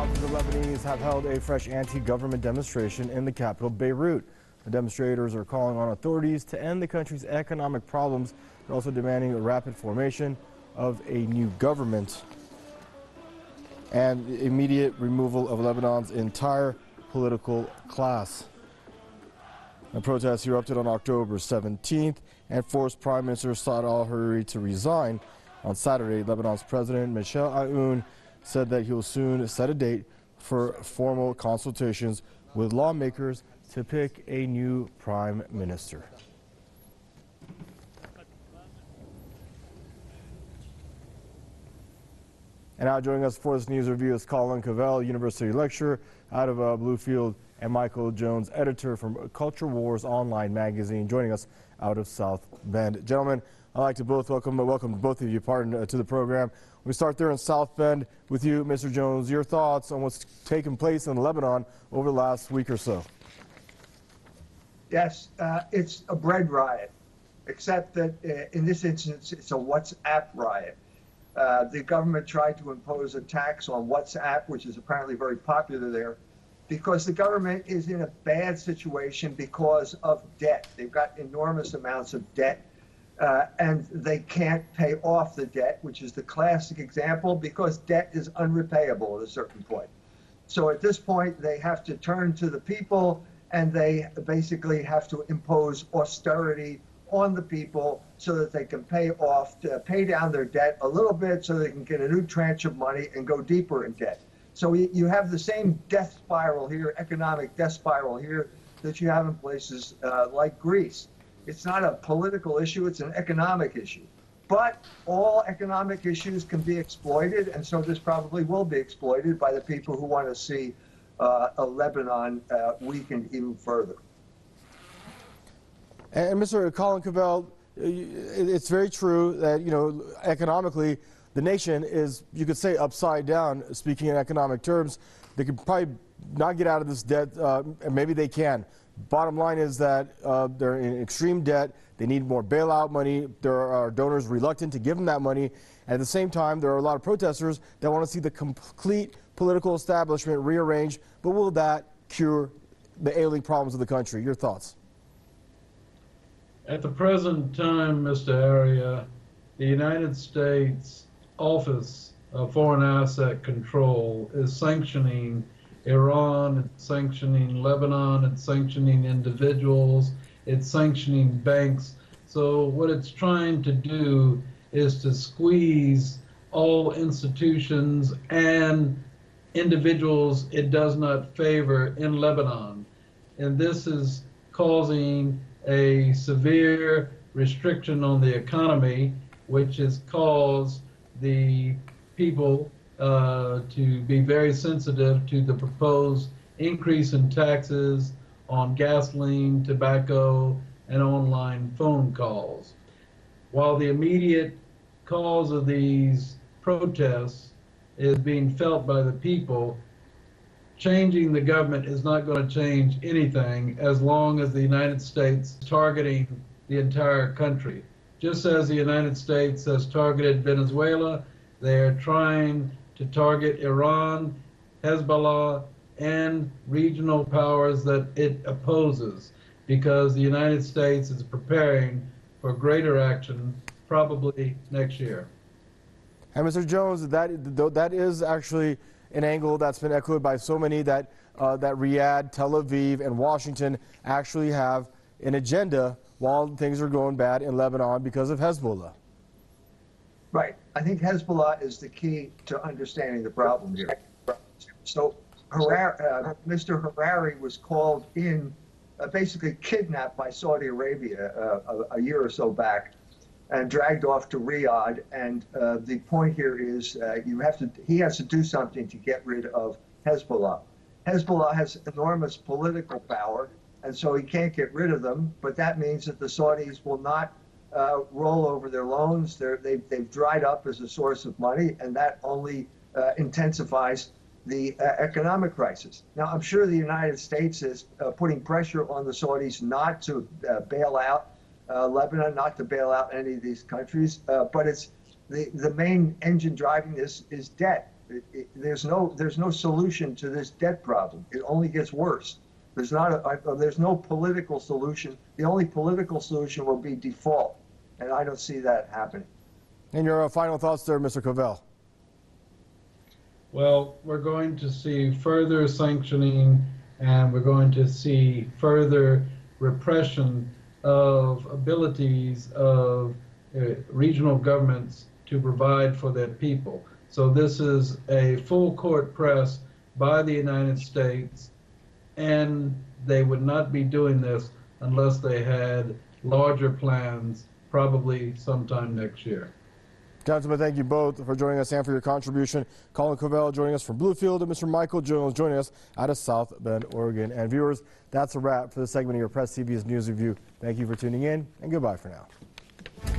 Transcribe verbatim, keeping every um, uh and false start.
Thousands of Lebanese have held a fresh anti-government demonstration in the capital, Beirut. The demonstrators are calling on authorities to end the country's economic problems. They're also demanding the rapid formation of a new government and the immediate removal of Lebanon's entire political class. The protests erupted on October seventeenth and forced Prime Minister Saad al-Hariri to resign. On Saturday, Lebanon's President Michel Aoun said that he will soon set a date for formal consultations with lawmakers to pick a new prime minister. And now joining us for this news review is Colin Cavell, university lecturer out of uh, Bluefield, and Michael Jones, editor from Culture Wars Online magazine, joining us out of South Bend. Gentlemen, I'd like to both welcome, welcome both of you, pardon, uh, to the program. We start there in South Bend with you, Mister Jones. Your thoughts on what's taken place in Lebanon over the last week or so? Yes, uh, it's a bread riot, except that uh, in this instance, it's a WhatsApp riot. Uh, the government tried to impose a tax on WhatsApp, which is apparently very popular there, because the government is in a bad situation because of debt. They've got enormous amounts of debt. Uh, and they can't pay off the debt, which is the classic example, because debt is unrepayable at a certain point. So at this point, they have to turn to the people, and they basically have to impose austerity on the people so that they can pay off, to pay down their debt a little bit so they can get a new tranche of money and go deeper in debt. So you have the same death spiral here, economic death spiral here, that you have in places uh, like Greece. It's not a political issue, it's an economic issue. But all economic issues can be exploited, and so this probably will be exploited by the people who want to see uh, a Lebanon uh, weakened even further. And Mister Colin Cavell, it's very true that, you know, economically, the nation is, you could say, upside down, speaking in economic terms. They could probably not get out of this debt, uh, and maybe they can. Bottom line is that uh, they're in extreme debt. They need more bailout money. There are donors reluctant to give them that money. At the same time, there are a lot of protesters that want to see the complete political establishment rearranged. But will that cure the ailing problems of the country? Your thoughts? At the present time, Mister Aria, the United States Office of Foreign Asset Control is sanctioning Iran, it's sanctioning Lebanon, it's sanctioning individuals, it's sanctioning banks. So what it's trying to do is to squeeze all institutions and individuals it does not favor in Lebanon. And this is causing a severe restriction on the economy, which has caused the people Uh, to be very sensitive to the proposed increase in taxes on gasoline, tobacco, and online phone calls. While the immediate cause of these protests is being felt by the people, changing the government is not going to change anything as long as the United States is targeting the entire country. Just as the United States has targeted Venezuela, they are trying to target Iran, Hezbollah, and regional powers that it opposes, because the United States is preparing for greater action probably next year. And Mister Jones, that that is actually an angle that's been echoed by so many, that uh, that Riyadh, Tel Aviv, and Washington actually have an agenda while things are going bad in Lebanon because of Hezbollah. Right. I think Hezbollah is the key to understanding the problem here. So Harari, uh, Mister Harari was called in, uh, basically kidnapped by Saudi Arabia uh, a, a year or so back, and dragged off to Riyadh. And uh, the point here is uh, you have to, he has to do something to get rid of Hezbollah. Hezbollah has enormous political power, and so he can't get rid of them. But that means that the Saudis will not Uh, roll over their loans. They're, they've, they've dried up as a source of money, and that only uh, intensifies the uh, economic crisis. Now, I'm sure the United States is uh, putting pressure on the Saudis not to uh, bail out uh, Lebanon, not to bail out any of these countries, uh, but it's the, the main engine driving this is debt. It, it, there's no there's no solution to this debt problem. It only gets worse. There's not a, a there's no political solution. The only political solution will be default, and I don't see that happening. And your uh, final thoughts there, Mister Covell? Well, we're going to see further sanctioning, and we're going to see further repression of abilities of uh, regional governments to provide for their people. So this is a full court press by the United States, and they would not be doing this unless they had larger plans, probably sometime next year. Gentlemen, thank you both for joining us and for your contribution. Colin Covell joining us from Bluefield, and Mister Michael Jones joining us out of South Bend, Oregon. And viewers, that's a wrap for this segment of your Press T V's News Review. Thank you for tuning in, and goodbye for now.